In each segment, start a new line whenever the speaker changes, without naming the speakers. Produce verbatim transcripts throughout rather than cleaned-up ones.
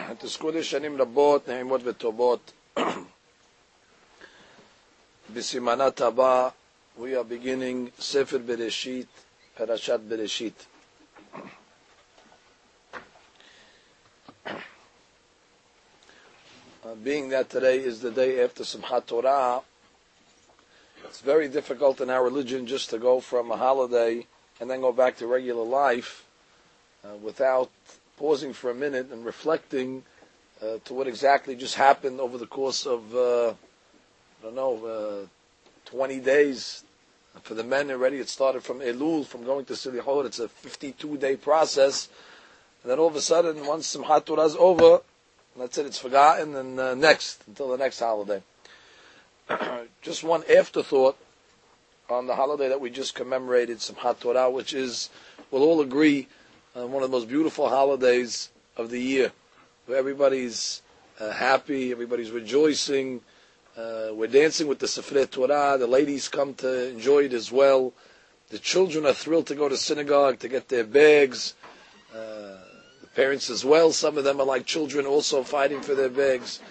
תזכו לשנים רבות, נעימות וטובות. בסימנת הבא, we are beginning ספר בראשית, פרשת בראשית. Uh, being that today is the day after Simchat Torah, it's very difficult in our religion just to go from a holiday and then go back to regular life uh, without pausing for a minute and reflecting uh, to what exactly just happened over the course of, uh, I don't know, uh, twenty days. For the men already, it started from Elul, from going to Silichot. It's a fifty-two day process. And then all of a sudden, once Simchat Torah is over, that's it, it's forgotten, and uh, next, until the next holiday. Just one afterthought on the holiday that we just commemorated, Simchat Torah, which is, we'll all agree, uh, one of the most beautiful holidays of the year, where everybody's uh, happy, everybody's rejoicing, uh, we're dancing with the Sefrei Torah, the ladies come to enjoy it as well, the children are thrilled to go to synagogue, to get their bags, uh, the parents as well, some of them are like children also fighting for their bags.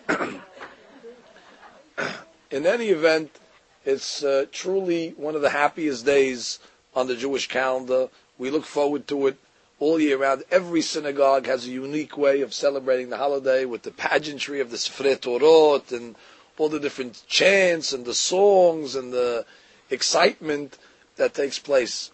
In any event, it's uh, truly one of the happiest days on the Jewish calendar. We look forward to it all year round. Every synagogue has a unique way of celebrating the holiday with the pageantry of the Sefrei Torot and all the different chants and the songs and the excitement that takes place.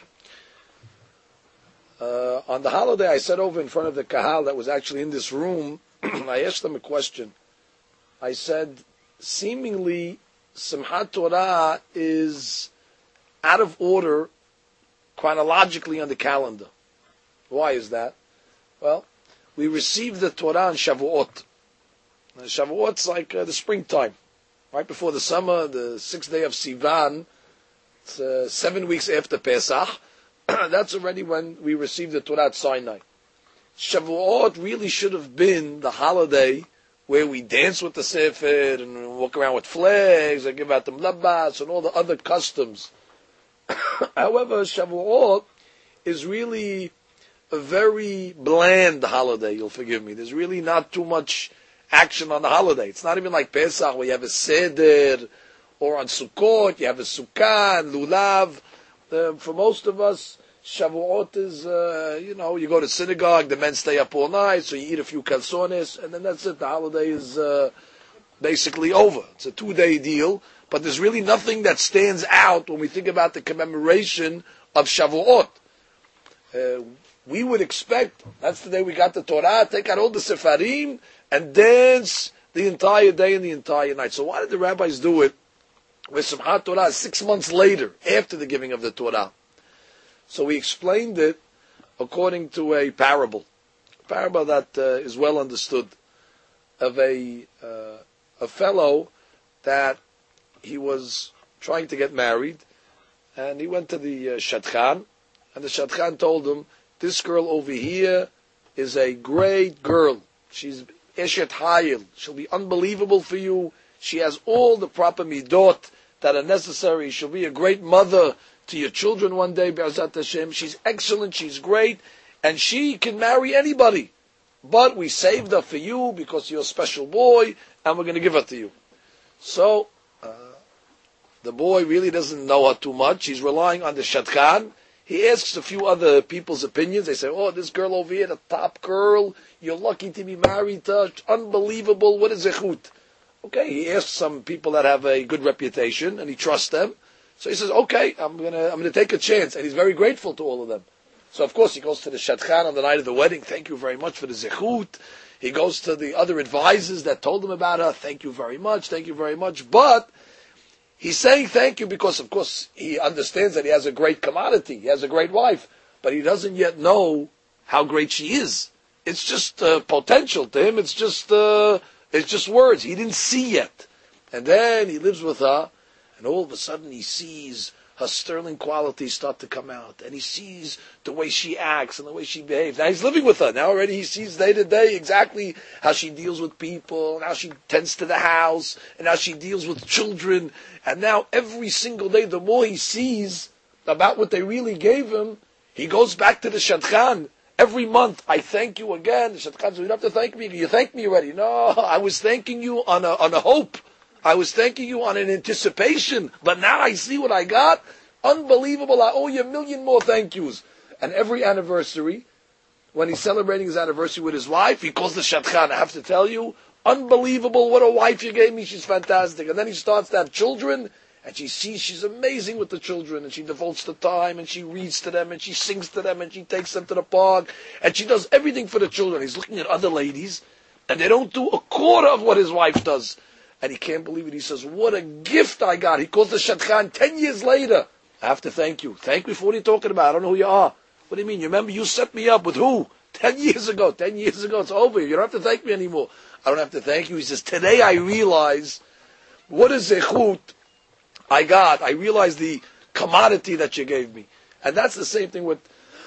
uh, on the holiday, I sat over in front of the Kahal that was actually in this room. I asked them a question. I said, seemingly, Simchat Torah is out of order chronologically on the calendar. Why is that? Well, we received the Torah on Shavuot. Now, Shavuot's like uh, the springtime, right before the summer, the sixth day of Sivan. It's uh, seven weeks after Pesach. That's already when we received the Torah at Sinai. Shavuot really should have been the holiday where we dance with the Sefer and walk around with flags and give out the mlabas and all the other customs. However, Shavuot is really a very bland holiday, you'll forgive me. There's really not too much action on the holiday. It's not even like Pesach where you have a Seder, or on Sukkot you have a Sukkah and Lulav. Uh, for most of us, Shavuot is, uh, you know, you go to synagogue, the men stay up all night, so you eat a few calzones, and then that's it. The holiday is uh, basically over. It's a two-day deal, but there's really nothing that stands out when we think about the commemoration of Shavuot. Uh, we would expect, that's the day we got the Torah, take out all the Sefarim, and dance the entire day and the entire night. So why did the rabbis do it with Simchat Torah six months later, after the giving of the Torah? So we explained it according to a parable, a parable that uh, is well understood, of a uh, a fellow that he was trying to get married, and he went to the uh, Shadchan, and the Shadchan told him, this girl over here is a great girl. She's Eshet Hayil. She'll be unbelievable for you. She has all the proper midot that are necessary. She'll be a great mother to your children one day, Be'ezat Hashem. She's excellent, she's great, and she can marry anybody. But we saved her for you because you're a special boy, and we're going to give her to you. So, uh, the boy really doesn't know her too much. He's relying on the Shadchan. He asks a few other people's opinions. They say, oh, this girl over here, the top girl, you're lucky to be married to her. Unbelievable, what is zechut? Okay, he asks some people that have a good reputation, and he trusts them. So he says, okay, I'm gonna I'm gonna take a chance, and he's very grateful to all of them. So of course he goes to the Shadchan on the night of the wedding. Thank you very much for the zechut. He goes to the other advisors that told him about her. Thank you very much. Thank you very much. But he's saying thank you because, of course, he understands that he has a great commodity. He has a great wife, but he doesn't yet know how great she is. It's just uh, potential to him. It's just uh, it's just words. He didn't see yet. And then he lives with her. And all of a sudden he sees her sterling qualities start to come out. And he sees the way she acts and the way she behaves. Now he's living with her. Now already he sees day to day exactly how she deals with people, and how she tends to the house, and how she deals with children. And now every single day, the more he sees about what they really gave him, he goes back to the Shadchan Every month, I thank you again. You don't have to thank me. You thanked me already. No, I was thanking you on a, on a hope. I was thanking you on an anticipation. But now I see what I got. Unbelievable. I owe you a million more thank yous. And every anniversary, when he's celebrating his anniversary with his wife, he calls the Shadchan. I have to tell you, unbelievable. What a wife you gave me. She's fantastic. And then he starts to have children. And she sees she's amazing with the children, and she devotes the time, and she reads to them, and she sings to them, and she takes them to the park, and she does everything for the children. He's looking at other ladies, and they don't do a quarter of what his wife does. And he can't believe it. He says, what a gift I got. He calls the Shadchan ten years later. I have to thank you. Thank me for what you're talking about. I don't know who you are. What do you mean? You remember you set me up with who? Ten years ago. Ten years ago. It's over. You don't have to thank me anymore. I don't have to thank you. He says, today I realize what is zechut I got. I realized the commodity that you gave me. And that's the same thing with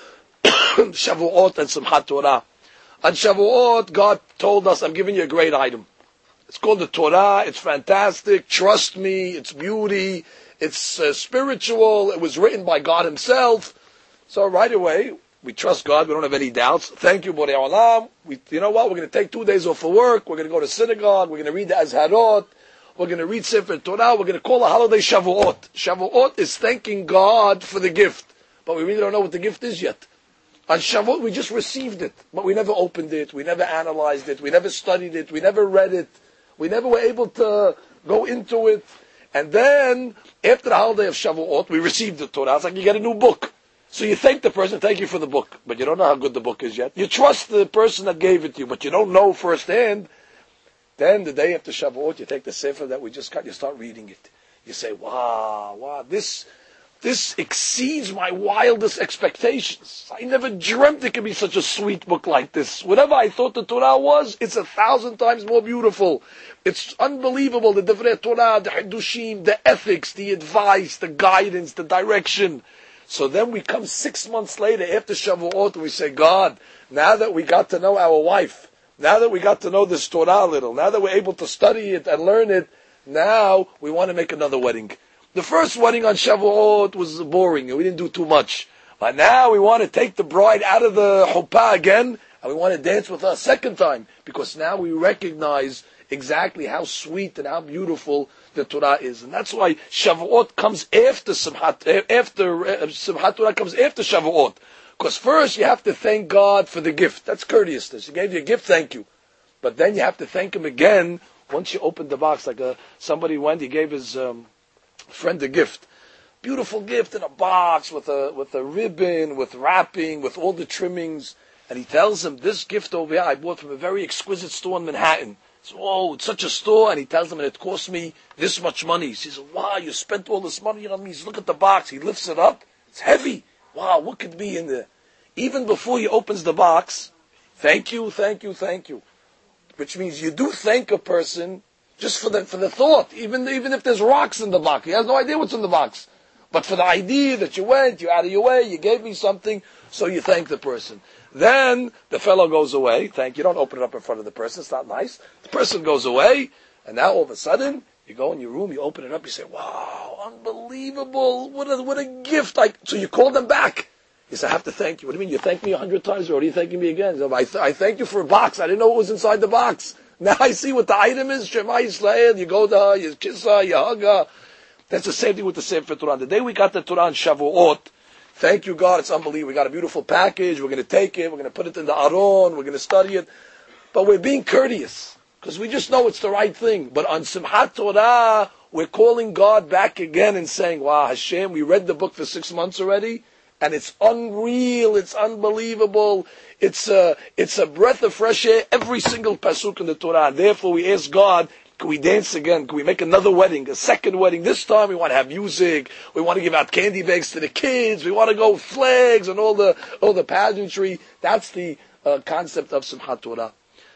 Shavuot and Simchat Torah. On Shavuot, God told us, I'm giving you a great item. It's called the Torah. It's fantastic. Trust me. It's beauty. It's uh, spiritual. It was written by God himself. So right away, we trust God. We don't have any doubts. Thank you, Borei Olam. We, you know what? We're going to take two days off for work. We're going to go to synagogue. We're going to read the Azharot. We're going to read Sefer Torah. We're going to call the holiday Shavuot. Shavuot is thanking God for the gift. But we really don't know what the gift is yet. On Shavuot, we just received it. But we never opened it. We never analyzed it. We never studied it. We never read it. We never were able to go into it. And then, after the holiday of Shavuot, we received the Torah. It's like you get a new book. So you thank the person, thank you for the book. But you don't know how good the book is yet. You trust the person that gave it to you, but you don't know firsthand. Then the day after Shavuot, you take the Sefer that we just got, you start reading it. You say, wow, wow, this, this exceeds my wildest expectations. I never dreamt it could be such a sweet book like this. Whatever I thought the Torah was, it's a thousand times more beautiful. It's unbelievable, the Divrei Torah, the Hidushim, the ethics, the advice, the guidance, the direction. So then we come six months later after Shavuot and we say, God, now that we got to know our wife, now that we got to know this Torah a little, now that we're able to study it and learn it, now we want to make another wedding. The first wedding on Shavuot was boring and we didn't do too much. But now we want to take the bride out of the chuppah again and we want to dance with her a second time because now we recognize exactly how sweet and how beautiful the Torah is. And that's why Shavuot comes after Simchat, after uh, Simchat Torah comes after Shavuot. Because first you have to thank God for the gift. That's courteousness. He gave you a gift, thank you. But then you have to thank Him again once you open the box. Like a, somebody went, he gave his um, friend a gift. Beautiful gift in a box with a with a ribbon, with wrapping, with all the trimmings. And he tells him, this gift over here I bought from a very exquisite store in Manhattan. So, oh, it's such a store. And he tells him, and it cost me this much money. He says, wow, you spent all this money on me. He says, look at the box. He lifts it up. It's heavy. Wow, what could be in there? Even before he opens the box, thank you, thank you, thank you. Which means you do thank a person just for the for the thought, even, even if there's rocks in the box. He has no idea what's in the box. But for the idea that you went, you're out of your way, you gave me something, so you thank the person. Then the fellow goes away. Thank you. Don't open it up in front of the person. It's not nice. The person goes away, and now all of a sudden, you go in your room, you open it up, you say, wow, unbelievable. What a, what a gift. I, so you call them back. He said, I have to thank you. What do you mean? You thanked me a hundred times already. Are you thanking me again? He said, I, th- I thank you for a box. I didn't know what was inside the box. Now I see what the item is. Shema Yisrael. You go to her, you kiss her, you hug her. That's the same thing with the Sefer Torah. The day we got the Torah on Shavuot, thank you, God. It's unbelievable. We got a beautiful package. We're going to take it. We're going to put it in the Aron. We're going to study it. But we're being courteous because we just know it's the right thing. But on Simchat Torah, we're calling God back again and saying, wow, Hashem, we read the book for six months already. And it's unreal, it's unbelievable, it's a, it's a breath of fresh air, every single pasuk in the Torah. And therefore we ask God, can we dance again? Can we make another wedding, a second wedding? This time we want to have music, we want to give out candy bags to the kids, we want to go with flags and all the, all the pageantry. That's the uh, concept of Simchat Torah.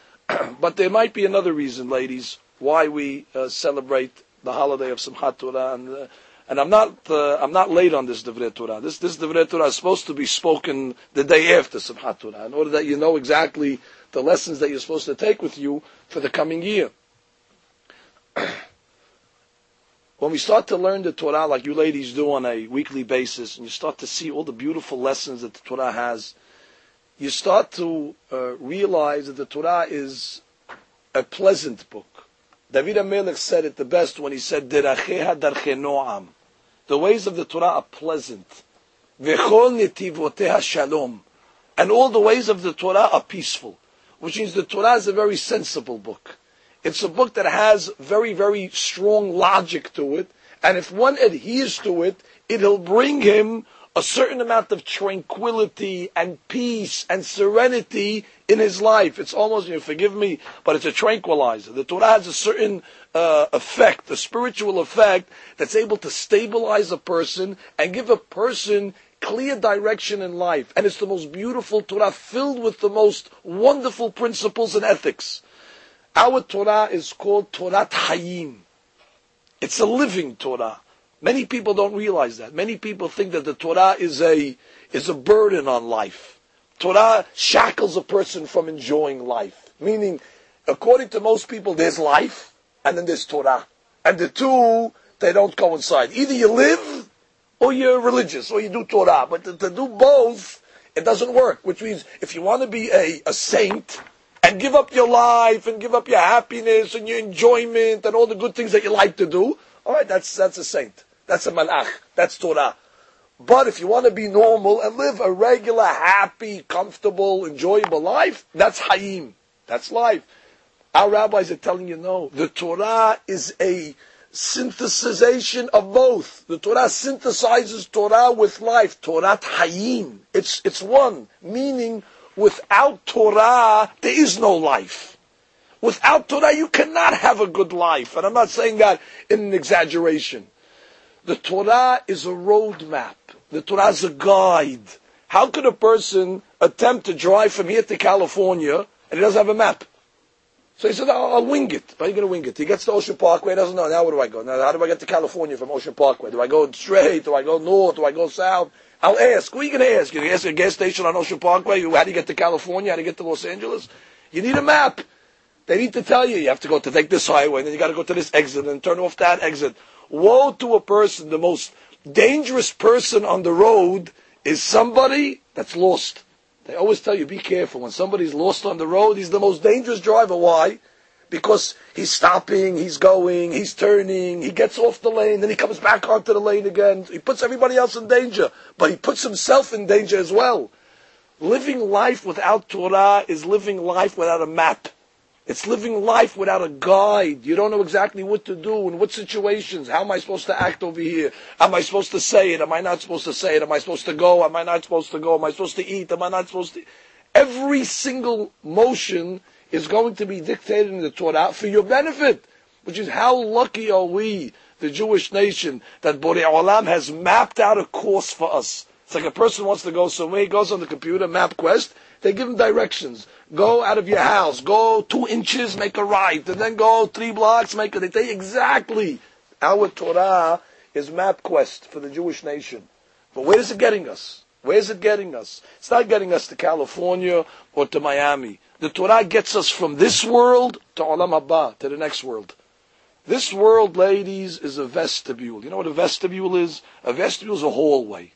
But there might be another reason, ladies, why we uh, celebrate the holiday of Simchat Torah. And uh, And I'm not, uh, I'm not late on this Divrei Torah. This, this Divrei Torah is supposed to be spoken the day after Simchat Torah, in order that you know exactly the lessons that you're supposed to take with you for the coming year. When we start to learn the Torah like you ladies do on a weekly basis, and you start to see all the beautiful lessons that the Torah has, you start to uh, realize that the Torah is a pleasant book. David HaMelech said it the best when he said, Deracheha darche no'am. The ways of the Torah are pleasant. V'chol netivoteha shalom. And all the ways of the Torah are peaceful. Which means the Torah is a very sensible book. It's a book that has very, very strong logic to it. And if one adheres to it, it'll bring him a certain amount of tranquility and peace and serenity in his life. It's almost, you know, forgive me, but it's a tranquilizer. The Torah has a certain uh, effect, a spiritual effect, that's able to stabilize a person and give a person clear direction in life. And it's the most beautiful Torah, filled with the most wonderful principles and ethics. Our Torah is called Torah Hayim. It's a living Torah. Many people don't realize that. Many people think that the Torah is a is a burden on life. Torah shackles a person from enjoying life. Meaning, according to most people, there's life, and then there's Torah. And the two, they don't coincide. Either you live, or you're religious, or you do Torah. But to, to do both, it doesn't work. Which means, if you want to be a, a saint, and give up your life, and give up your happiness, and your enjoyment, and all the good things that you like to do, all right, that's that's a saint. That's a malach. That's Torah. But if you want to be normal and live a regular, happy, comfortable, enjoyable life, that's Hayim. That's life. Our rabbis are telling you, no. The Torah is a synthesization of both. The Torah synthesizes Torah with life. Torah Hayim. It's, it's one. Meaning, without Torah, there is no life. Without Torah, you cannot have a good life. And I'm not saying that in an exaggeration. The Torah is a roadmap. The Torah is a guide. How could a person attempt to drive from here to California and he doesn't have a map? So he said, I'll, I'll wing it. How are you going to wing it? He gets to Ocean Parkway, he doesn't know, now where do I go? Now, how do I get to California from Ocean Parkway? Do I go straight? Do I go north? Do I go south? I'll ask. Who are you going to ask? You ask a gas station on Ocean Parkway? How do you get to California? How do you get to Los Angeles? You need a map. They need to tell you, you have to go to take this highway, and then you got to go to this exit and turn off that exit. Woe to a person, the most dangerous person on the road is somebody that's lost. They always tell you, be careful. When somebody's lost on the road, he's the most dangerous driver. Why? Because he's stopping, he's going, he's turning, he gets off the lane, then he comes back onto the lane again. He puts everybody else in danger, but he puts himself in danger as well. Living life without Torah is living life without a map. It's living life without a guide. You don't know exactly what to do, in what situations. How am I supposed to act over here? Am I supposed to say it? Am I not supposed to say it? Am I supposed to go? Am I not supposed to go? Am I supposed to eat? Am I not supposed to? Every single motion is going to be dictated in the Torah for your benefit. Which is, how lucky are we, the Jewish nation, that Borei Olam has mapped out a course for us. It's like a person wants to go somewhere, he goes on the computer, MapQuest, they give him directions. Go out of your house, go two inches, make a right, and then go three blocks, make a, they tell you exactly. Our Torah is MapQuest for the Jewish nation. But where is it getting us? Where is it getting us? It's not getting us to California or to Miami. The Torah gets us from this world to Olam Haba, to the next world. This world, ladies, is a vestibule. You know what a vestibule is? A vestibule is a hallway.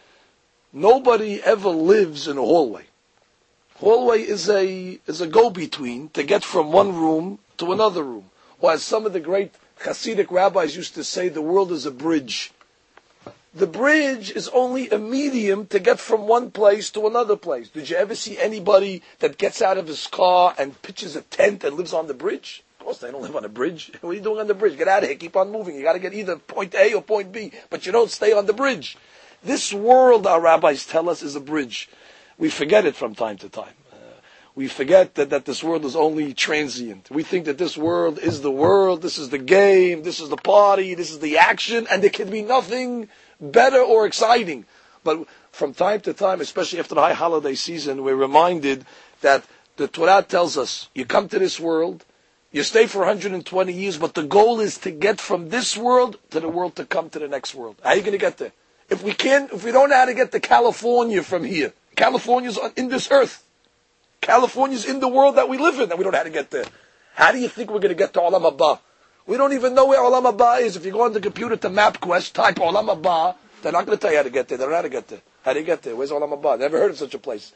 Nobody ever lives in a hallway. Hallway is a is a go-between to get from one room to another room. Or as some of the great Hasidic rabbis used to say, the world is a bridge. The bridge is only a medium to get from one place to another place. Did you ever see anybody that gets out of his car and pitches a tent and lives on the bridge? Of course they don't live on a bridge. What are you doing on the bridge? Get out of here. Keep on moving. You got to get either point A or point B. But you don't stay on the bridge. This world, our rabbis tell us, is a bridge. We forget it from time to time. Uh, we forget that, that this world is only transient. We think that this world is the world, this is the game, this is the party, this is the action, and there can be nothing better or exciting. But from time to time, especially after the high holiday season, we're reminded that the Torah tells us, you come to this world, you stay for one hundred twenty years, but the goal is to get from this world to the world to come to the next world. How are you going to get there? If we can't, if we don't know how to get to California from here, California's in this earth. California's in the world that we live in, and we don't know how to get there. How do you think we're going to get to Olam Haba? We don't even know where Olam Haba is. If you go on the computer to MapQuest, type Olam Haba, they're not going to tell you how to get there. They don't know how to get there. How do you get there? Where's Olam Haba? Never heard of such a place.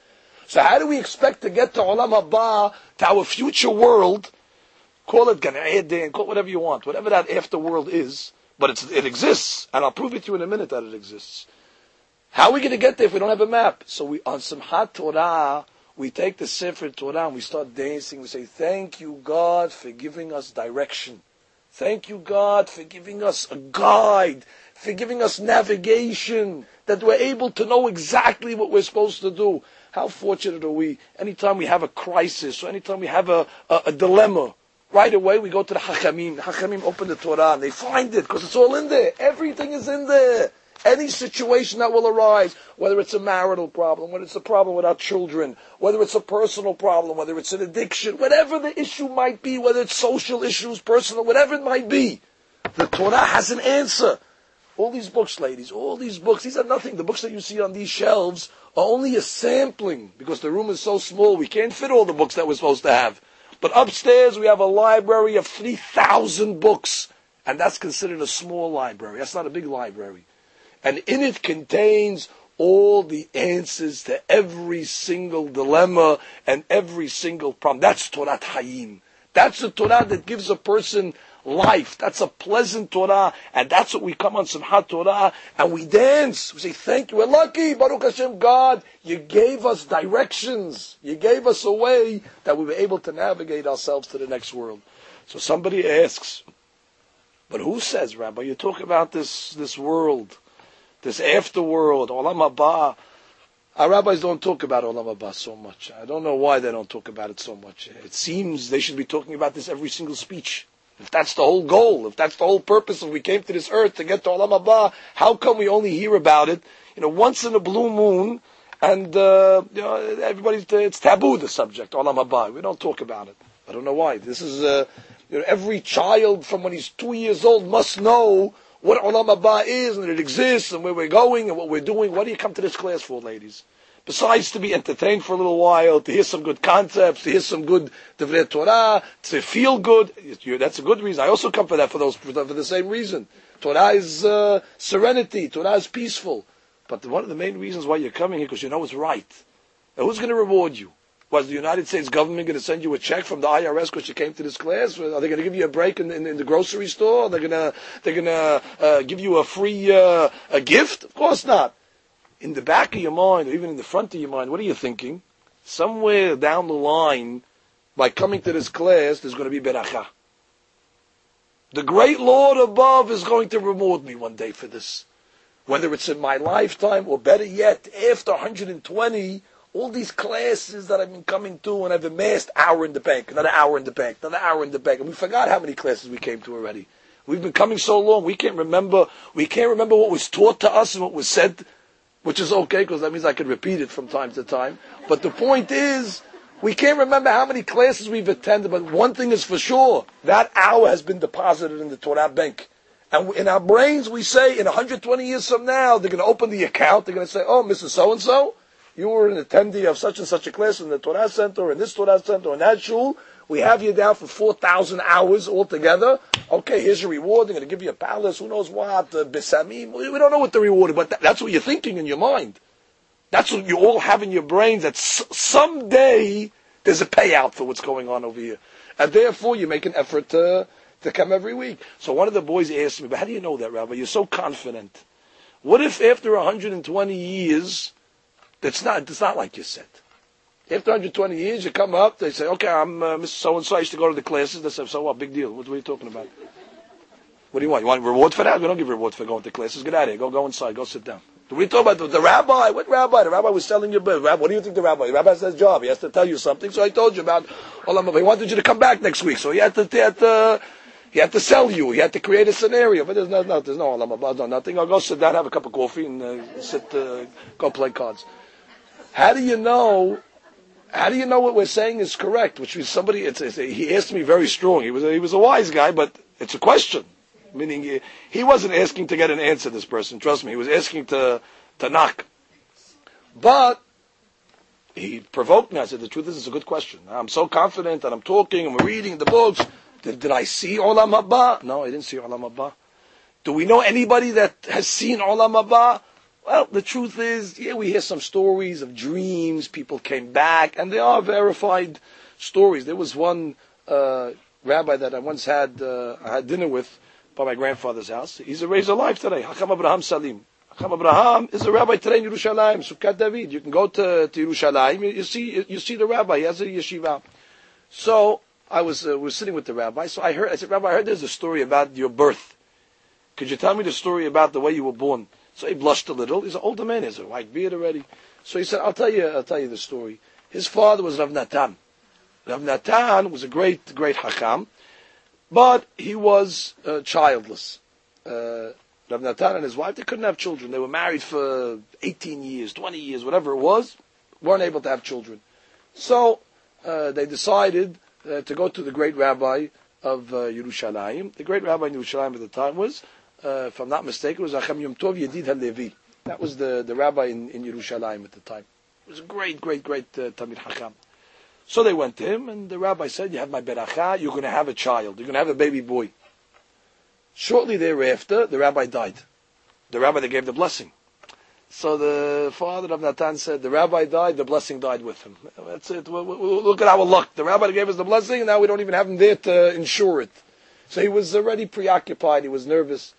So how do we expect to get to Olam Haba, to our future world? Call it Gan Eden, call it whatever you want, whatever that afterworld is, but it's, it exists, and I'll prove it to you in a minute that it exists. How are we going to get there if we don't have a map? So we, on Simchat Torah, we take the Sefer Torah and we start dancing. We say, thank you, God, for giving us direction. Thank you, God, for giving us a guide, for giving us navigation, that we're able to know exactly what we're supposed to do. How fortunate are we? Anytime we have a crisis, or anytime we have a, a, a dilemma, right away we go to the Hachamim. The Hachamim open the Torah and they find it, because it's all in there. Everything is in there. Any situation that will arise, whether it's a marital problem, whether it's a problem with our children, whether it's a personal problem, whether it's an addiction, whatever the issue might be, whether it's social issues, personal, whatever it might be, the Torah has an answer. All these books, ladies, all these books, these are nothing. The books that you see on these shelves are only a sampling, because the room is so small, we can't fit all the books that we're supposed to have. But upstairs we have a library of three thousand books, and that's considered a small library. That's not a big library. And in it contains all the answers to every single dilemma and every single problem. That's Torah Hayim. That's the Torah that gives a person life. That's a pleasant Torah, and that's what we come on Simchat Torah, and we dance. We say, thank you. We're lucky, Baruch Hashem, God, you gave us directions. You gave us a way that we were able to navigate ourselves to the next world. So somebody asks, but who says, Rabbi, you talk about this, this world, this afterworld, Olam Haba. Our rabbis don't talk about Olam Haba so much. I don't know why they don't talk about it so much. It seems they should be talking about this every single speech. If that's the whole goal, if that's the whole purpose, if we came to this earth to get to Olam Haba, how come we only hear about it, you know, once in a blue moon, and uh, you know, everybody's it's taboo, the subject Olam Haba. We don't talk about it. I don't know why. This is uh, you know, every child from when he's two years old must know what Olam Haba is, and that it exists, and where we're going, and what we're doing. What do you come to this class for, ladies? Besides to be entertained for a little while, to hear some good concepts, to hear some good Divrei Torah, to feel good. That's a good reason. I also come for that for those for the same reason. Torah is uh, serenity. Torah is peaceful. But one of the main reasons why you're coming here, because you know it's right. Now, who's going to reward you? Was the United States government going to send you a check from the I R S because you came to this class? Are they going to give you a break in, in, in the grocery store? Are they going to they're going to uh, give you a free uh, a gift? Of course not. In the back of your mind, or even in the front of your mind, what are you thinking? Somewhere down the line, by coming to this class, there's going to be beracha. The great Lord above is going to reward me one day for this. Whether it's in my lifetime, or better yet, after one hundred twenty, all these classes that I've been coming to, and I've amassed hour in the bank, another hour in the bank, another hour in the bank, and we forgot how many classes we came to already. We've been coming so long, we can't remember, we can't remember what was taught to us and what was said, which is okay, because that means I can repeat it from time to time. But the point is, we can't remember how many classes we've attended, but one thing is for sure, that hour has been deposited in the Torah bank. And in our brains, we say, in one hundred twenty years from now, they're going to open the account, they're going to say, oh, Missus So-and-so, you were an attendee of such and such a class in the Torah Center, or in this Torah Center, or in that shul. We have you down for four thousand hours altogether. Okay, here's your reward. They're going to give you a palace. Who knows what? Uh, Besamim. We don't know what the reward is, but that, that's what you're thinking in your mind. That's what you all have in your brains, that s- someday there's a payout for what's going on over here. And therefore, you make an effort to, to come every week. So one of the boys asked me, but how do you know that, Rabbi? You're so confident. What if after one hundred twenty years, that's not, it's not like you said? After one hundred twenty years, you come up, they say, okay, I'm uh, Mister So-and-so, I used to go to the classes. They say, so what, big deal. What, what are you talking about? What do you want? You want a reward for that? We don't give reward for going to classes. Get out of here. Go go inside. Go sit down. Do we talk about the, the rabbi? What rabbi? The rabbi was selling you a bill. What do you think the rabbi? The rabbi has his job. He has to tell you something. So I told you about Olam Haba. He wanted you to come back next week. So he had to, he had to, he had to sell you. He had to create a scenario. But there's no, no there's no Olam Haba, no nothing. I'll go sit down, have a cup of coffee, and uh, sit, uh, go play cards. How do you know? How do you know what we're saying is correct? Which is somebody. It's, it's, he asked me very strong. He was a, he was a wise guy, but it's a question. Meaning he, he wasn't asking to get an answer. This person, trust me, he was asking to to knock. But he provoked me. I said, the truth is, it's a good question. I'm so confident that I'm talking and we're reading the books. Did, did I see Olam Haba? No, I didn't see Olam Haba. Do we know anybody that has seen Olam Haba? Well, the truth is, yeah, we hear some stories of dreams, people came back, and they are verified stories. There was one uh, rabbi that I once had uh, I had dinner with by my grandfather's house. He's a razor alive today, Hakam Abraham Salim. Hakam Abraham is a rabbi today in Yerushalayim, Sukkot David. You can go to, to Yerushalayim, you, you see you see the rabbi, he has a yeshiva. So I was uh, was sitting with the rabbi, so I heard, I said, Rabbi, I heard there's a story about your birth. Could you tell me the story about the way you were born? So he blushed a little. He's an older man. He has a white beard already. So he said, I'll tell you, I'll tell you the story. His father was Rav Natan. Rav Natan was a great, great Hakam, but he was uh, childless. Uh, Rav Natan and his wife, they couldn't have children. They were married for eighteen years, twenty years, whatever it was, weren't able to have children. So uh, they decided uh, to go to the great rabbi of uh, Yerushalayim. The great rabbi in Yerushalayim at the time was, Uh, if I'm not mistaken, it was Acham Yom Tov Yedid HaLevi. That was the, the rabbi in, in Yerushalayim at the time. It was a great, great, great uh, Talmid Hakam. So they went to him, and the rabbi said, you have my beracha, you're going to have a child. You're going to have a baby boy. Shortly thereafter, the rabbi died. The rabbi that gave the blessing. So the father of Natan said, the rabbi died, the blessing died with him. That's it. We'll, we'll, look at our luck. The rabbi that gave us the blessing, and now we don't even have him there to ensure it. So he was already preoccupied. He was nervous.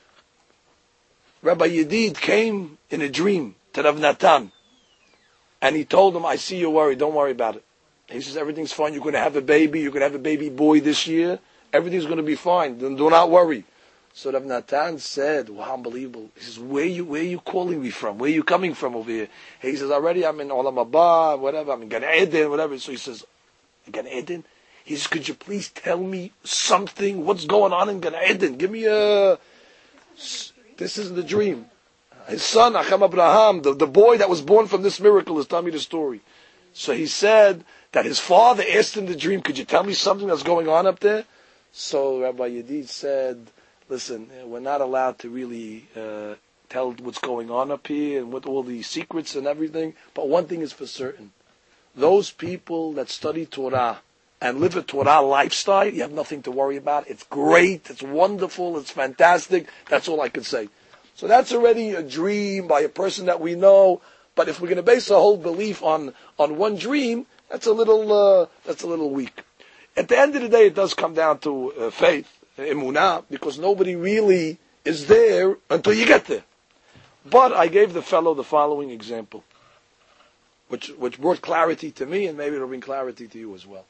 Rabbi Yedid came in a dream to Rav Natan, and he told him, I see you're worried, don't worry about it. He says, everything's fine, you're going to have a baby, you're going to have a baby boy this year, everything's going to be fine, then do not worry. So Rav Natan said, wow, unbelievable. He says, where you, where are you calling me from? Where are you coming from over here? He says, already I'm in Olam Haba, whatever, I'm in Gan Eden, whatever. So he says, Gan Eden? He says, could you please tell me something, what's going on in Gan Eden? Give me a... This is the dream. His son, Acham Abraham, the, the boy that was born from this miracle, is telling me the story. So he said that his father asked him the dream, could you tell me something that's going on up there? So Rabbi Yedid said, listen, we're not allowed to really uh, tell what's going on up here and what all the secrets and everything, but one thing is for certain. Those people that study Torah and live a Torah lifestyle, you have nothing to worry about. It's great, it's wonderful, it's fantastic. That's all I can say. So that's already a dream by a person that we know. But if we're going to base our whole belief on, on one dream, that's a little uh, that's a little weak. At the end of the day, it does come down to uh, faith, emunah, because nobody really is there until you get there. But I gave the fellow the following example, which which brought clarity to me, and maybe it'll bring clarity to you as well.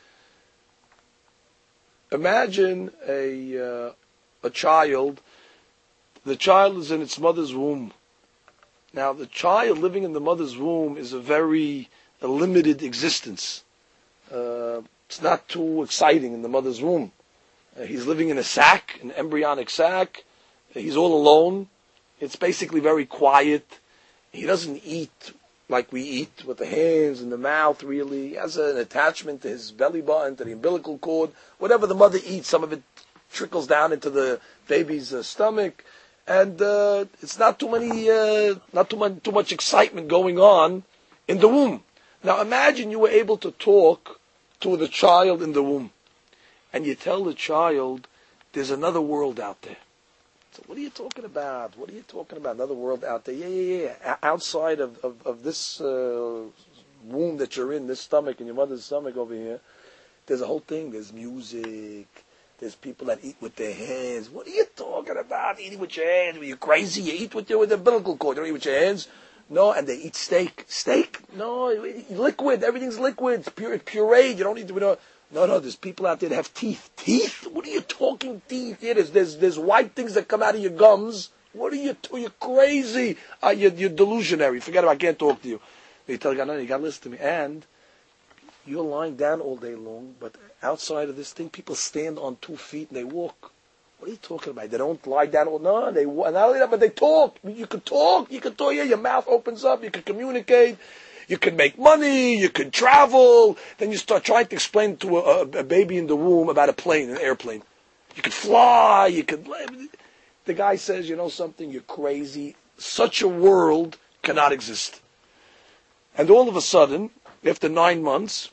Imagine a uh, a child. The child is in its mother's womb. Now, the child living in the mother's womb is a very a limited existence. Uh, it's not too exciting in the mother's womb. Uh, he's living in a sac, an embryonic sac. He's all alone. It's basically very quiet. He doesn't eat like we eat with the hands and the mouth, really. He has an attachment to his belly button, to the umbilical cord. Whatever the mother eats, some of it trickles down into the baby's uh, stomach. And uh, it's not too many, uh, not too much, too much excitement going on in the womb. Now imagine you were able to talk to the child in the womb, and you tell the child, there's another world out there. So what are you talking about? What are you talking about? Another world out there? Yeah, yeah, yeah. Outside of, of, of this uh, womb that you're in, this stomach, in your mother's stomach over here, there's a whole thing. There's music. There's people that eat with their hands. What are you talking about? Eating with your hands? Are you crazy? You eat with your with the umbilical cord. You don't eat with your hands? No, and they eat steak. Steak? No, liquid. Everything's liquid. It's pure, pureed. You don't need to. You know, no, no. There's people out there that have teeth. Teeth? What are you talking? Teeth? Yeah, there's there's there's white things that come out of your gums. What are you? You're crazy. Uh, you're, you're delusionary. Forget it. I can't talk to you. You tell God, no, you got to listen to me. And you're lying down all day long, but outside of this thing, people stand on two feet and they walk. What are you talking about? They don't lie down. All, no, they not only that, but they talk. You can talk. You can talk. Yeah, your mouth opens up. You can communicate. You can make money. You can travel. Then you start trying to explain to a, a baby in the womb about a plane, an airplane. You can fly. You can. The guy says, you know something? You're crazy. Such a world cannot exist. And all of a sudden, after nine months,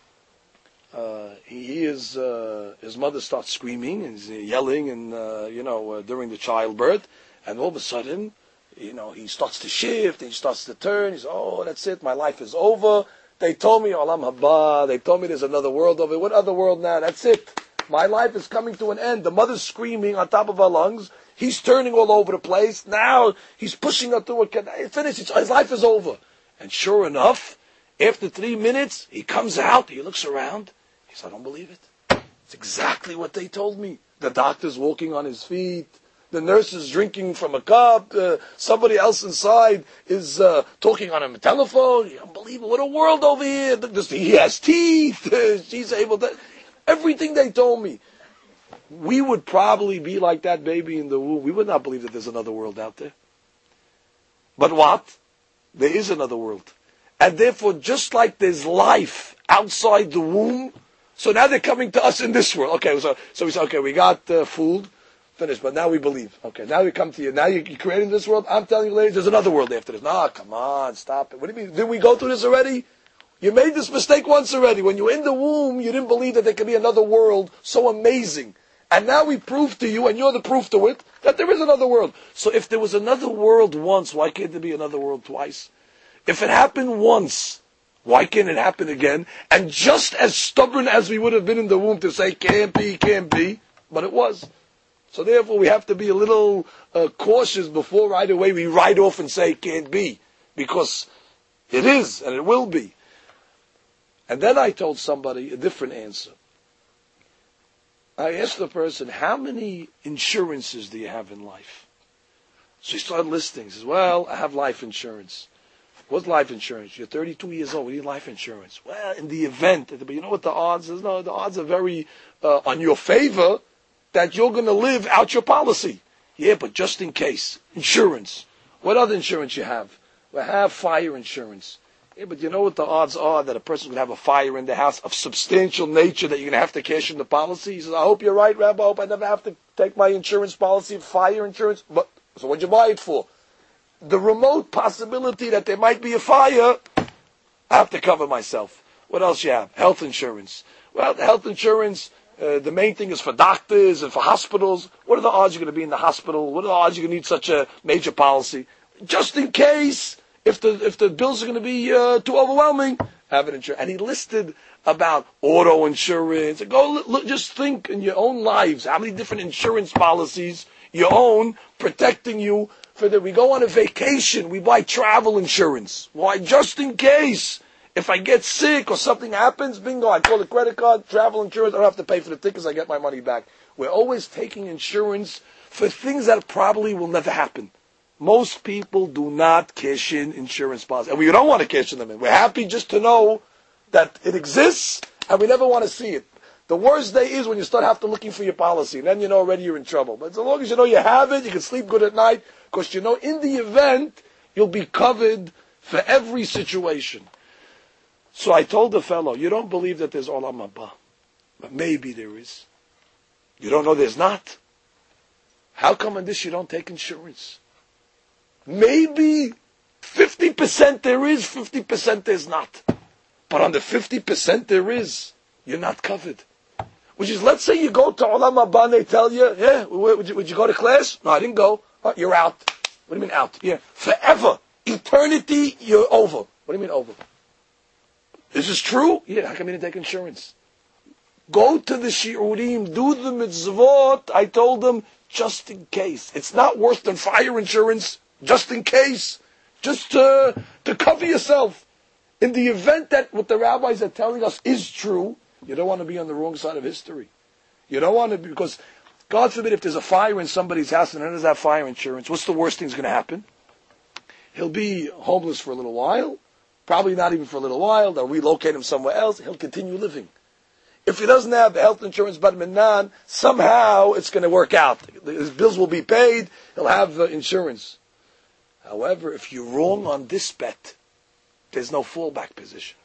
Uh, he is, uh, his mother starts screaming and yelling and, uh, you know, uh, during the childbirth. And all of a sudden, you know, he starts to shift, he starts to turn. He's, oh, that's it, my life is over. They told me, Olam Haba, they told me there's another world over. What other world now? That's it. My life is coming to an end. The mother's screaming on top of her lungs. He's turning all over the place. Now he's pushing her to a canal. Finished. His life is over. And sure enough, after three minutes, he comes out. He looks around. He says, I don't believe it. It's exactly what they told me. The doctor's walking on his feet. The nurse is drinking from a cup. Uh, somebody else inside is uh, talking on a telephone. Unbelievable. What a world over here. He has teeth. She's able to... Everything they told me. We would probably be like that baby in the womb. We would not believe that there's another world out there. But what? There is another world. And therefore, just like there's life outside the womb, so now they're coming to us in this world. Okay, so, so we say, okay, we got uh, food, finished, but now we believe. Okay, now we come to you. Now you're creating this world. I'm telling you, ladies, there's another world after this. Nah, come on, stop it. What do you mean? Did we go through this already? You made this mistake once already. When you were in the womb, you didn't believe that there could be another world so amazing. And now we prove to you, and you're the proof to it, that there is another world. So if there was another world once, why can't there be another world twice? If it happened once, why can't it happen again? And just as stubborn as we would have been in the womb to say, can't be, can't be, but it was. So therefore we have to be a little uh, cautious before right away we write off and say, can't be. Because it is, and it will be. And then I told somebody a different answer. I asked the person, how many insurances do you have in life? So he started listing. He says, well, I have life insurance. What's life insurance? You're thirty-two years old. We need life insurance. Well, in the event, but you know what the odds is? No, the odds are very uh, on your favor that you're going to live out your policy. Yeah, but just in case. Insurance. What other insurance you have? We have fire insurance. Yeah, but you know what the odds are that a person could have a fire in the house of substantial nature that you're going to have to cash in the policy? He says, I hope you're right, Rabbi. I hope I never have to take my insurance policy, fire insurance. But so what'd you buy it for? The remote possibility that there might be a fire, I have to cover myself. What else you have? Health insurance. Well, the health insurance, uh, the main thing is for doctors and for hospitals. What are the odds you're going to be in the hospital? What are the odds you're going to need such a major policy? Just in case... If the if the bills are going to be uh, too overwhelming, have an insurance. And he listed about auto insurance. Go look, look, just think in your own lives how many different insurance policies you own protecting you. For that, we go on a vacation, we buy travel insurance. Why? Just in case. If I get sick or something happens, bingo, I call the credit card, travel insurance. I don't have to pay for the tickets. I get my money back. We're always taking insurance for things that probably will never happen. Most people do not cash in insurance policies. And we don't want to cash in them in. We're happy just to know that it exists, and we never want to see it. The worst day is when you start having to looking for your policy, and then you know already you're in trouble. But as long as you know you have it, you can sleep good at night, because you know in the event, you'll be covered for every situation. So I told the fellow, you don't believe that there's Olam Haba, but maybe there is. You don't know there's not. How come on this you don't take insurance? Maybe fifty percent there is, fifty percent there's not. But on the fifty percent there is, you're not covered. Which is, let's say you go to Olam Haba and they tell you, yeah, would you, would you go to class? No, I didn't go. Oh, you're out. What do you mean out? Yeah, forever. Eternity, you're over. What do you mean over? Is this true? Yeah, how come you didn't take insurance? Go to the shiurim, do the mitzvot. I told them, just in case. It's not worse than fire insurance. Just in case, just to, to cover yourself. In the event that what the rabbis are telling us is true, you don't want to be on the wrong side of history. You don't want to be, because God forbid if there's a fire in somebody's house and none of that fire insurance, what's the worst thing that's going to happen? He'll be homeless for a little while, probably not even for a little while, they'll relocate him somewhere else, he'll continue living. If he doesn't have the health insurance, but minan, somehow it's going to work out. His bills will be paid, he'll have uh, insurance. However, if you're wrong on this bet, there's no fallback position.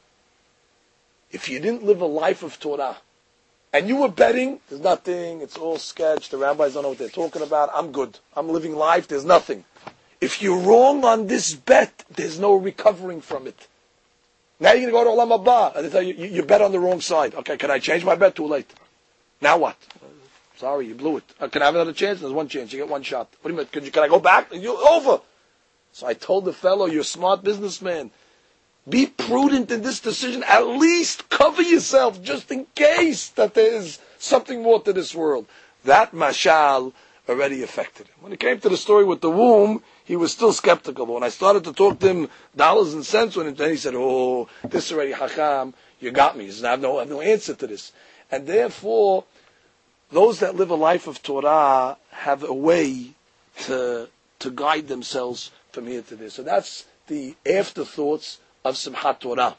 If you didn't live a life of Torah, and you were betting, there's nothing, it's all sketch, the rabbis don't know what they're talking about, I'm good, I'm living life, there's nothing. If you're wrong on this bet, there's no recovering from it. Now you're going to go to Olam Haba, and they tell you, you, you bet on the wrong side. Okay, can I change my bet? Too late. Now what? Sorry, you blew it. Uh, can I have another chance? There's one chance, you get one shot. What do you mean? Can, you, can I go back? You're over. So I told the fellow, you're a smart businessman. Be prudent in this decision. At least cover yourself just in case that there is something more to this world. That mashal already affected him. When it came to the story with the womb, he was still skeptical. But when I started to talk to him dollars and cents, when then he said, oh, this already Hakam, you got me. He said, I have no, I have no answer to this. And therefore, those that live a life of Torah have a way to, to guide themselves from here to there. So that's the afterthoughts of Simchat Torah.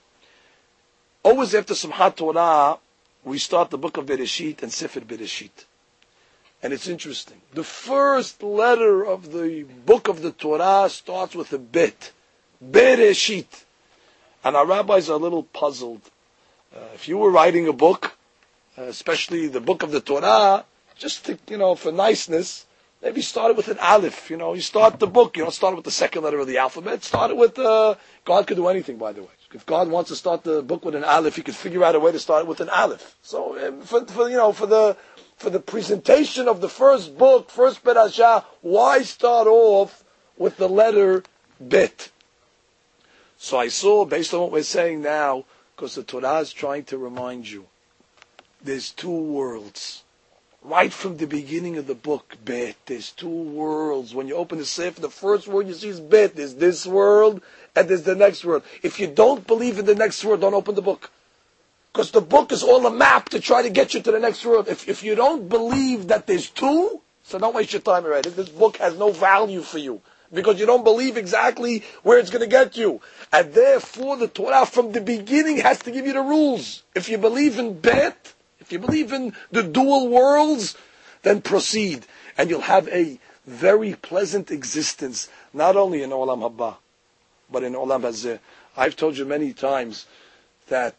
Always after Simchat Torah, we start the book of Bereshit and Sefer Bereshit. And it's interesting. The first letter of the book of the Torah starts with a bet. Bereshit. And our rabbis are a little puzzled. Uh, if you were writing a book, uh, especially the book of the Torah, just to, you know, for niceness, maybe start it with an aleph. You know, you start the book, you don't start it with the second letter of the alphabet. Start it with, uh, God could do anything, by the way. If God wants to start the book with an aleph, he could figure out a way to start it with an aleph. So, um, for, for, you know, for the, for the presentation of the first book, first Berashah, why start off with the letter Bet? So I saw, based on what we're saying now, because the Torah is trying to remind you, there's two worlds. Right from the beginning of the book, Bet, there's two worlds. When you open the Sefer, the first word you see is Bet. There's this world, and there's the next world. If you don't believe in the next world, don't open the book. Because the book is all a map to try to get you to the next world. If, if you don't believe that there's two, so don't waste your time already. This book has no value for you. Because you don't believe exactly where it's going to get you. And therefore, the Torah from the beginning has to give you the rules. If you believe in Bet, if you believe in the dual worlds, then proceed. And you'll have a very pleasant existence, not only in Olam Haba, but in Olam Hazeh. I've told you many times that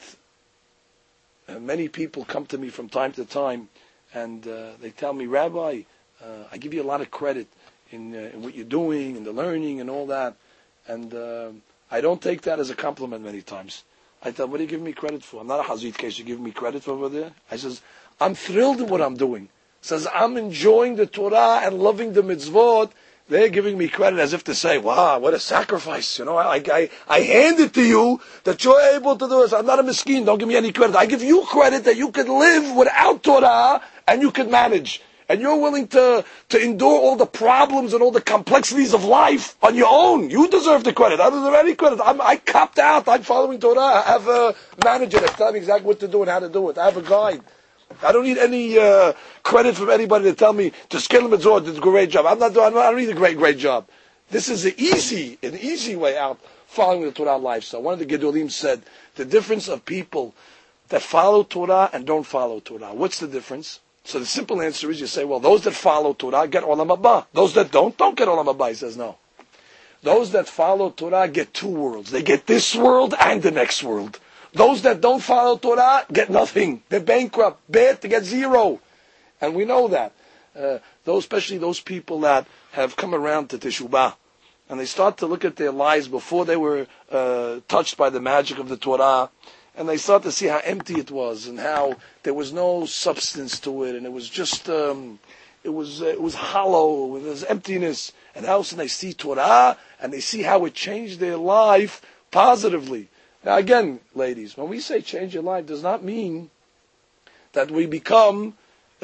uh, many people come to me from time to time, and uh, they tell me, Rabbi, uh, I give you a lot of credit in, uh, in what you're doing, and the learning, and all that. And uh, I don't take that as a compliment many times. I tell them, what are you giving me credit for? I'm not a Hazit case, you're giving me credit for over there? I says, I'm thrilled in what I'm doing. Says, I'm enjoying the Torah and loving the mitzvot. They're giving me credit as if to say, wow, what a sacrifice. You know, I, I, I hand it to you that you're able to do this. I'm not a miskin, don't give me any credit. I give you credit that you can live without Torah and you can manage. And you're willing to, to endure all the problems and all the complexities of life on your own. You deserve the credit. I don't deserve any credit. I'm, I copped out. I'm following Torah. I have a manager that's telling me exactly what to do and how to do it. I have a guide. I don't need any uh, credit from anybody to tell me to scale the mitzvot, did a great job. I'm not doing, I don't need a great, great job. This is an easy, an easy way out following the Torah lifestyle. One of the Gedolim said, the difference of people that follow Torah and don't follow Torah. What's the difference? So the simple answer is you say, well, those that follow Torah get Olam Haba. Those that don't, don't get Olam Haba. He says, no. Those that follow Torah get two worlds. They get this world and the next world. Those that don't follow Torah get nothing. They're bankrupt. Bad to get zero. And we know that. Uh, those, especially those people that have come around to Teshuvah, and they start to look at their lives before they were uh, touched by the magic of the Torah, and they start to see how empty it was and how there was no substance to it, and it was just, um, it was uh, it was hollow, it was emptiness. And all of a sudden they see Torah, and they see how it changed their life positively. Now again, ladies, when we say change your life, does not mean that we become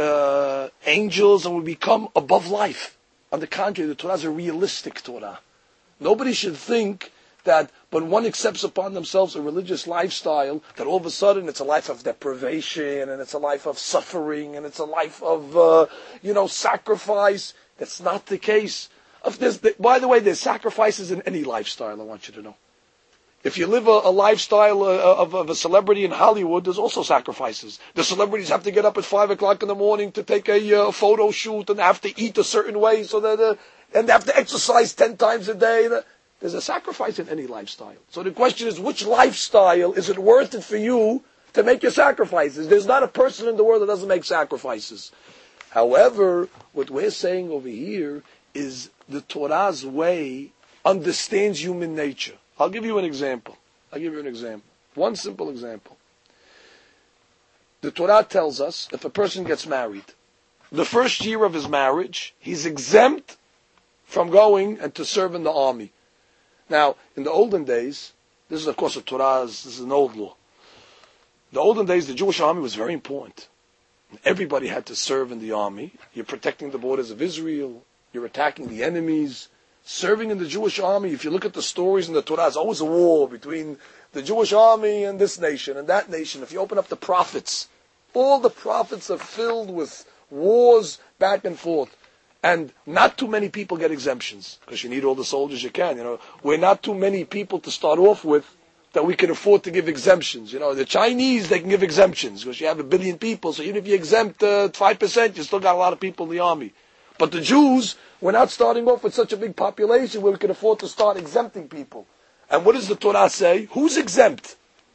uh, angels and we become above life. On the contrary, the Torah is a realistic Torah. Nobody should think that when one accepts upon themselves a religious lifestyle, that all of a sudden it's a life of deprivation, and it's a life of suffering, and it's a life of, uh, you know, sacrifice. That's not the case. Of this, by the way, there's sacrifices in any lifestyle, I want you to know. If you live a, a lifestyle uh, of, of a celebrity in Hollywood, there's also sacrifices. The celebrities have to get up at five o'clock in the morning to take a uh, photo shoot, and have to eat a certain way, so that, uh, and they have to exercise ten times a day. There's a sacrifice in any lifestyle. So the question is, which lifestyle is it worth it for you to make your sacrifices? There's not a person in the world that doesn't make sacrifices. However, what we're saying over here is the Torah's way understands human nature. I'll give you an example. I'll give you an example. One simple example. The Torah tells us if a person gets married, the first year of his marriage, he's exempt from going and to serve in the army. Now, in the olden days, this is of course a Torah's, this is an old law. In the olden days, the Jewish army was very important. Everybody had to serve in the army. You're protecting the borders of Israel. You're attacking the enemies. Serving in the Jewish army, if you look at the stories in the Torah, there's always a war between the Jewish army and this nation and that nation. If you open up the prophets, all the prophets are filled with wars back and forth. And not too many people get exemptions, because you need all the soldiers you can. You know, we're not too many people to start off with that we can afford to give exemptions. You know, the Chinese, they can give exemptions, because you have a billion people, so even if you exempt uh, five percent, you still got a lot of people in the army. But the Jews, we're not starting off with such a big population where we can afford to start exempting people. And what does the Torah say? Who's exempt?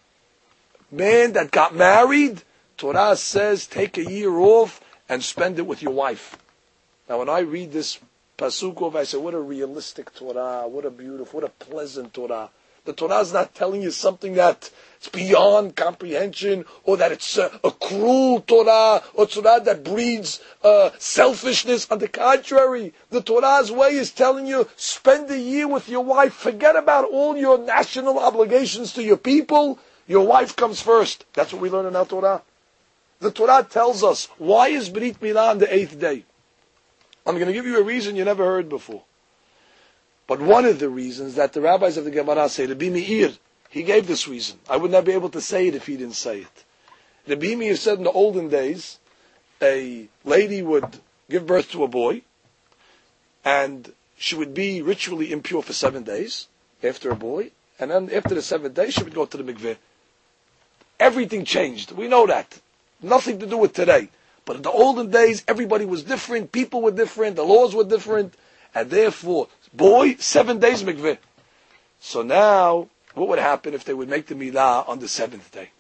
Man that got married, Torah says take a year off and spend it with your wife. Now when I read this pasuk off, I say, what a realistic Torah, what a beautiful, what a pleasant Torah. The Torah is not telling you something that it's beyond comprehension, or that it's a, a cruel Torah, or Torah that breeds uh, selfishness. On the contrary, the Torah's way is telling you, spend a year with your wife, forget about all your national obligations to your people, your wife comes first. That's what we learn in our Torah. The Torah tells us, why is Brit Milah on the eighth day? I'm going to give you a reason you never heard before. But one of the reasons that the rabbis of the Gemara say, Rabbi Meir, he gave this reason. I would not be able to say it if he didn't say it. Rabbi Meir said in the olden days, a lady would give birth to a boy, and she would be ritually impure for seven days after a boy, and then after the seventh day, she would go to the mikveh. Everything changed. We know that. Nothing to do with today. But in the olden days, everybody was different, people were different, the laws were different, and therefore, boy, seven days mikveh. So now, what would happen if they would make the milah on the seventh day?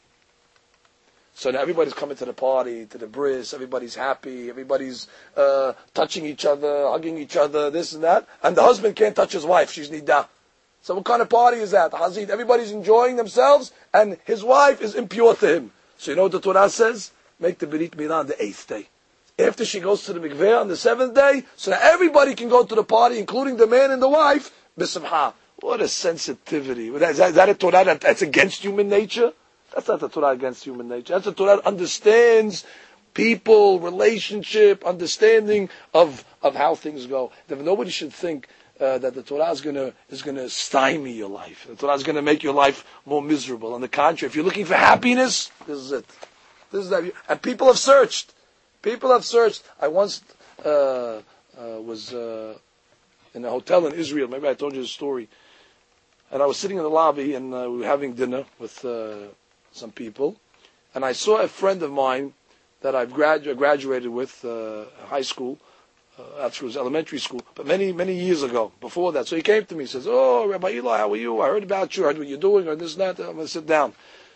So now everybody's coming to the party, to the bris, everybody's happy, everybody's uh, touching each other, hugging each other, this and that, and the husband can't touch his wife, she's nidah. So what kind of party is that? Hazid, everybody's enjoying themselves, and his wife is impure to him. So you know what the Torah says? Make the Brit Milah on the eighth day. After she goes to the mikveh on the seventh day, so that everybody can go to the party, including the man and the wife, b'simcha. What a sensitivity. Is that, is that a Torah that, that's against human nature? That's not the Torah against human nature. That's a Torah that understands people, relationship, understanding of, of how things go. That nobody should think uh, that the Torah is going to is going to stymie your life. The Torah is going to make your life more miserable. On the contrary, if you're looking for happiness, this is it. This is that. And people have searched. People have searched. I once uh, uh, was uh, in a hotel in Israel. Maybe I told you the story. And I was sitting in the lobby, and uh, we were having dinner with uh, some people. And I saw a friend of mine that I've gradu- graduated with uh, high school. Uh, actually, it was elementary school, but many, many years ago, before that. So he came to me and says, "Oh, Rabbi Eli, how are you? I heard about you. I heard what you're doing, or this and that. I'm going to sit down."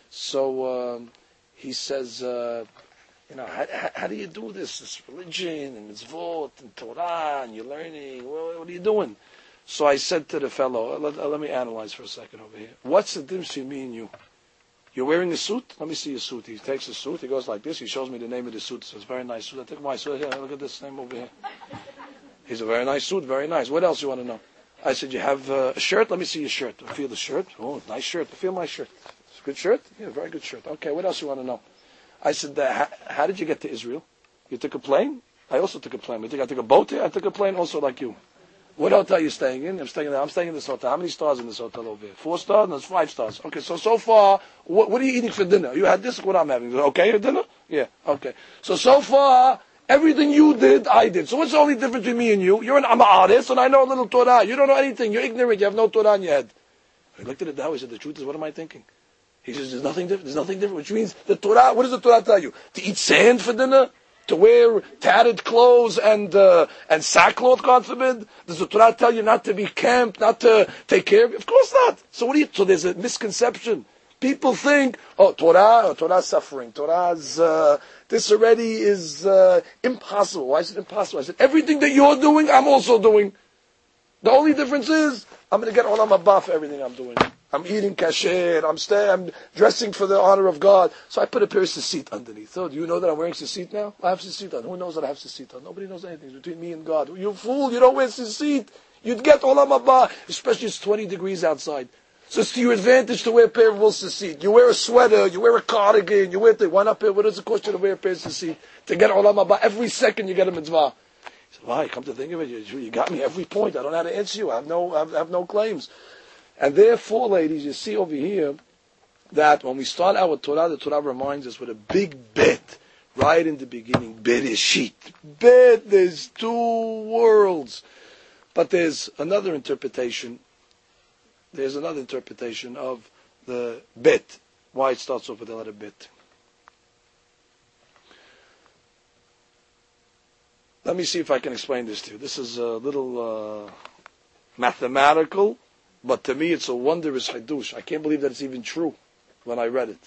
So um, he says, uh, you know, how, how, how do you do this? This religion and mitzvot and Torah and you're learning. Well, what are you doing? So I said to the fellow, let, let me analyze for a second over here. What's the difference between me and you? You're wearing a suit? Let me see your suit. He takes a suit. He goes like this. He shows me the name of the suit. He says, very nice suit. I take my suit. Here, look at this name over here. He's a very nice suit. Very nice. What else you want to know? I said, you have uh, a shirt? Let me see your shirt. I feel the shirt. Oh, nice shirt. I feel my shirt. It's a good shirt? Yeah, very good shirt. Okay, what else you want to know? I said, uh, how, how did you get to Israel? You took a plane? I also took a plane. You think I took a boat here? I took a plane also like you. What hotel are you staying in? I'm staying in, I'm staying in this hotel. How many stars in this hotel over here? Four stars? No, it's five stars. Okay, so, so far, what, what are you eating for dinner? You had this? What I'm having? Okay, your dinner? Yeah, okay. So, so far, everything you did, I did. So what's the only difference between me and you? You're an, I'm an artist, and I know a little Torah. You don't know anything. You're ignorant. You have no Torah in your head. He looked at it that way. He said, the truth is, what am I thinking? He says, there's nothing different. There's nothing different. Which means, the Torah, what does the Torah tell you? To eat sand for dinner? To wear tattered clothes and uh, and sackcloth, God forbid? Does the Torah tell you not to be camped, not to take care of you? Of course not. So what do you? So there's a misconception. People think, oh, Torah, oh, Torah's suffering. Torah's uh, this already is uh, impossible. Why is it impossible? I said, everything that you're doing, I'm also doing. The only difference is I'm going to get olam haba for everything I'm doing. I'm eating kasher. I'm staying. I'm dressing for the honor of God. So I put a pair of tzitzit underneath. So do you know that I'm wearing tzitzit now? I have tzitzit on. Who knows that I have tzitzit on? Nobody knows anything. It's between me and God. You fool! You don't wear tzitzit. You'd get Olam Haba, especially it's twenty degrees outside. So it's to your advantage to wear a pair of wool tzitzit. You wear a sweater, you wear a cardigan, you wear the why not? What does it cost you to wear a pair of tzitzit? To get Olam Haba, every second you get a mitzvah. He said, why? Come to think of it, you, you got me every point. I don't know how to answer you. I have no, I have, I have no claims. And therefore, ladies, you see over here that when we start our Torah, the Torah reminds us with a big bet right in the beginning. Bereshit. Bet, there's two worlds. But there's another interpretation. There's another interpretation of the bet. Why it starts off with the letter bet. Let me see if I can explain this to you. This is a little uh, mathematical, but to me it's a wondrous chidush. I can't believe that it's even true when I read it.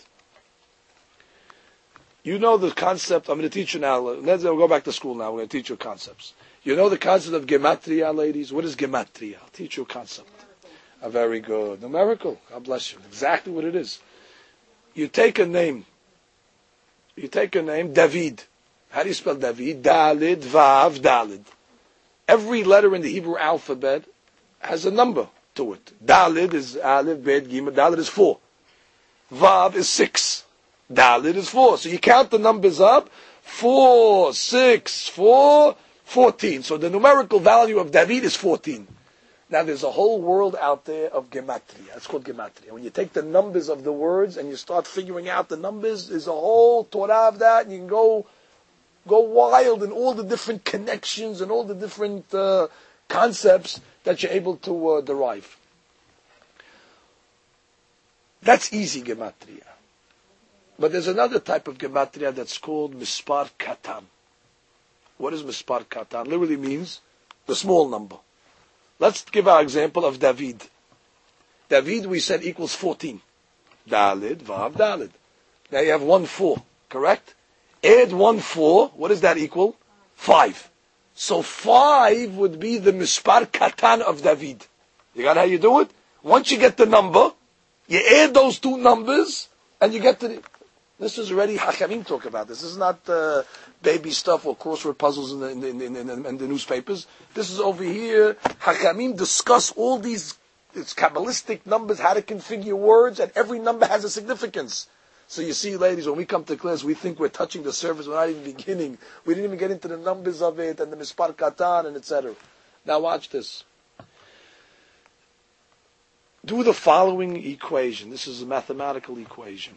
You know the concept, I'm going to teach you now. Let's go back to school now. We're going to teach you concepts. You know the concept of gematria, ladies? What is gematria? I'll teach you a concept. A very good. Numerical. God bless you. Exactly what it is. You take a name. You take a name, David. How do you spell David? Dalid, Vav, Dalid. Every letter in the Hebrew alphabet has a number to it. Dalid is Aleph, Bet, Gimel. Dalid is four. Vav is six. Dalid is four. So you count the numbers up. Four, six, four, fourteen. So the numerical value of David is fourteen. Now there's a whole world out there of gematria. It's called gematria. When you take the numbers of the words and you start figuring out the numbers, there's a whole Torah of that, and you can go go wild in all the different connections and all the different uh, concepts that you're able to uh, derive. That's easy gematria. But there's another type of gematria that's called mispar katan. What is mispar katan? Literally means the small number. Let's give our example of David. David, we said, equals fourteen. Dalid, Vav, Dalid. Now you have one four, correct? Add one four, what does that equal? Five. So five would be the mispar katan of David. You got how you do it? Once you get the number, you add those two numbers, and you get to the... This is already Hachamim talk about this. This is not uh, baby stuff or crossword puzzles in the, in, the, in, the, in, the, in the newspapers. This is over here. Hachamim discuss all these it's Kabbalistic numbers, how to configure words, and every number has a significance. So you see, ladies, when we come to class, we think we're touching the surface. We're not even beginning. We didn't even get into the numbers of it and the mispar katan and et cetera. Now watch this. Do the following equation. This is a mathematical equation.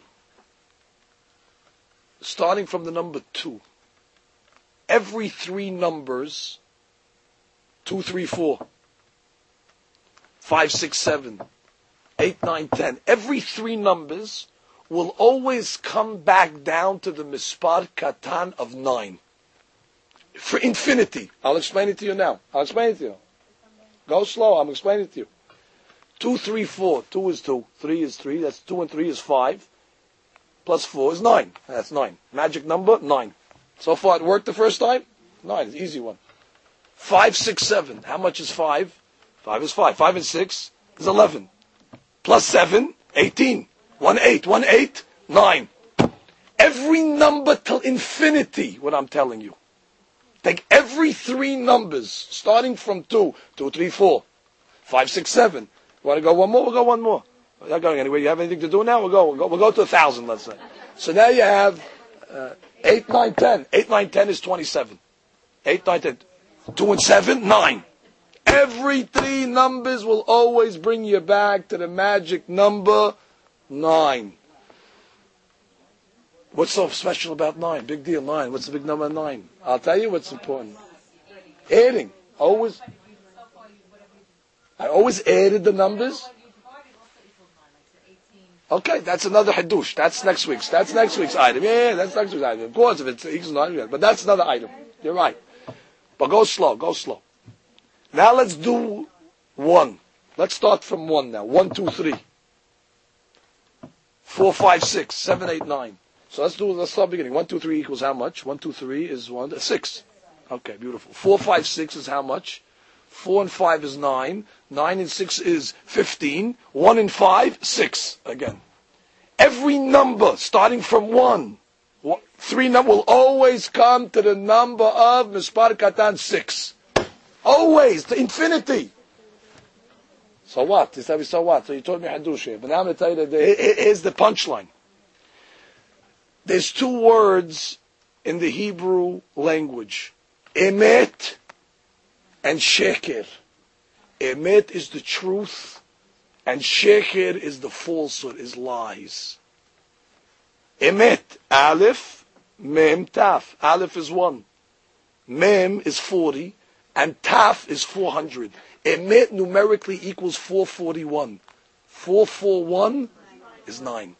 Starting from the number two, every three numbers, two, three, four, five, six, seven, eight, nine, ten, every three numbers will always come back down to the mispar katan of nine. For infinity. I'll explain it to you now. I'll explain it to you. Go slow, I'm explaining it to you. Two, three, four. Two is two. Three is three. That's two and three is five. Plus four is nine. That's nine. Magic number, nine. So far it worked the first time? Nine, it's an easy one. Five, six, seven. How much is five? Five is five. Five and six is eleven. Plus seven, eighteen. One eight. One eight, nine. Every number till infinity, what I'm telling you. Take every three numbers, starting from two, two, three, four, five, six, seven. You want to go one more? We'll go one more. We're not going anywhere. You have anything to do now? We'll go. We'll go, we'll go to a thousand, let's say. So now you have uh, eight, nine, ten. Eight, nine, ten is twenty-seven. Eight, nine, ten. Two and seven, nine. Every three numbers will always bring you back to the magic number nine. What's so special about nine? Big deal, nine. What's the big number nine? I'll tell you what's important. Adding. Always. I always added the numbers. Okay, that's another hadush. That's next week's. That's next week's item. Yeah, yeah, that's next week's item. Of course, if it's equals nine, but that's another item. You're right. But go slow, go slow. Now let's do one. Let's start from one now. One, two, three. Four, five, six, seven, eight, nine. So let's do. Let's start beginning. One, two, three equals how much? One, two, three is one, six. Okay, beautiful. Four, five, six is how much? Four and five is nine. Nine and six is fifteen. One and five, six. Again. Every number starting from one, three number will always come to the number of mispar katan six. Always to infinity. So what? He said, so what? So you told me hadush here. But now I'm going to tell you that the, here's the punchline. There's two words in the Hebrew language. Emet and sheker. Emet is the truth, and sheker is the falsehood, is lies. Emet, Aleph, Mem, Taf. Aleph is one. Mem is forty, and Taf is four hundred. Emet numerically equals four forty-one. four forty-one is nine.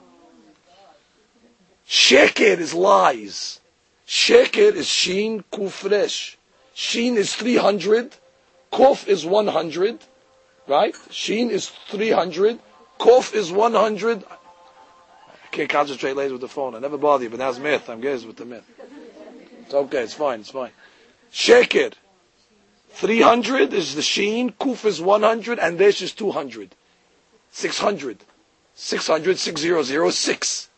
Sheker is lies. Sheker is Shin, Kuf, Resh. Shin is three hundred. Kof is one hundred. Right? Shin is three hundred. Kof is one hundred. I can't concentrate later with the phone. I never bother you, but that's myth. I'm guessing with the myth. It's okay. It's fine. It's fine. Sheker. three hundred is the Shin. Kuf is one hundred. And Resh is two hundred. six hundred. six hundred. six hundred. six.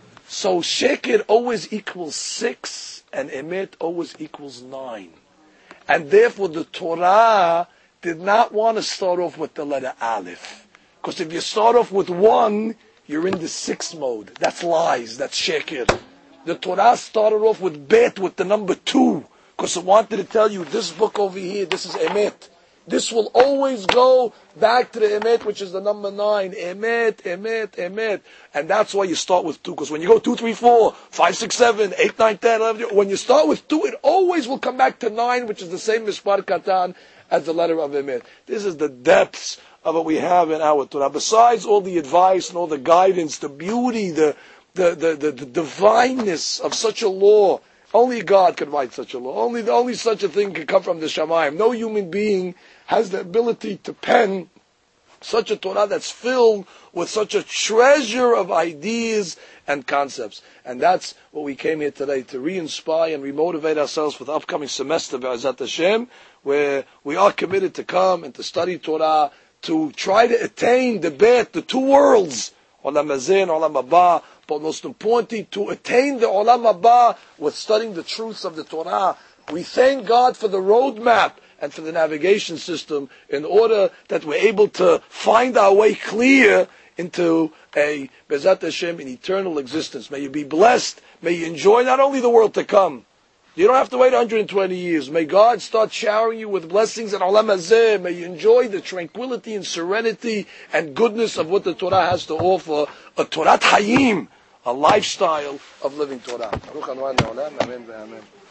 So sheker always equals six, and emet always equals nine. And therefore the Torah did not want to start off with the letter Aleph. Because if you start off with one, you're in the six mode. That's lies, that's sheker. The Torah started off with bet, with the number two. Because it wanted to tell you, this book over here, this is emet. This will always go back to the emet, which is the number nine. Emet, emet, emet. And that's why you start with two. Because when you go two, three, four, five, six, seven, eight, nine, ten, eleven, when you start with two, it always will come back to nine, which is the same mispar katan as the letter of emet. This is the depths of what we have in our Torah. Besides all the advice and all the guidance, the beauty, the, the, the, the, the divineness of such a law, only God could write such a law. Only, only such a thing could come from the Shamayim. No human being has the ability to pen such a Torah that's filled with such a treasure of ideas and concepts. And that's what we came here today, to re-inspire and re-motivate ourselves for the upcoming semester, Be'ezat Hashem, where we are committed to come and to study Torah, to try to attain the bet, the two worlds, Olam Hazeh and Olam Haba, but most importantly, to attain the Olam Haba with studying the truths of the Torah. We thank God for the roadmap and for the navigation system in order that we're able to find our way clear into a Be'ezat Hashem in eternal existence. May you be blessed. May you enjoy not only the world to come. You don't have to wait one hundred twenty years. May God start showering you with blessings in Olam Hazeh. May you enjoy the tranquility and serenity and goodness of what the Torah has to offer. A Torah Hayim, a lifestyle of living Torah. Baruch Adonai Le'olam. Amen. Amen.